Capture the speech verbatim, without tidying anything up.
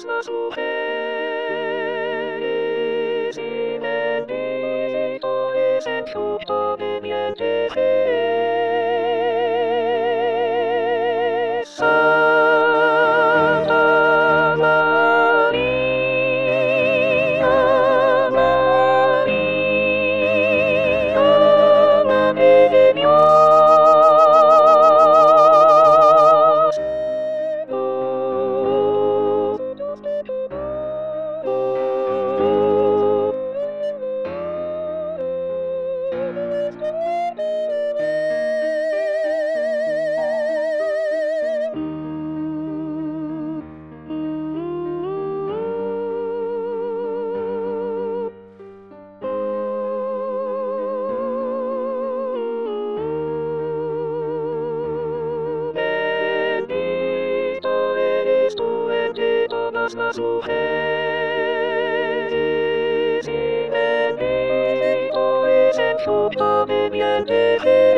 las mujeres y benditos en su vientre. Santa María, María, Madre de Dios. Bendita eres tú entre todas las mujeres y bendito es el fruto de mi vientre.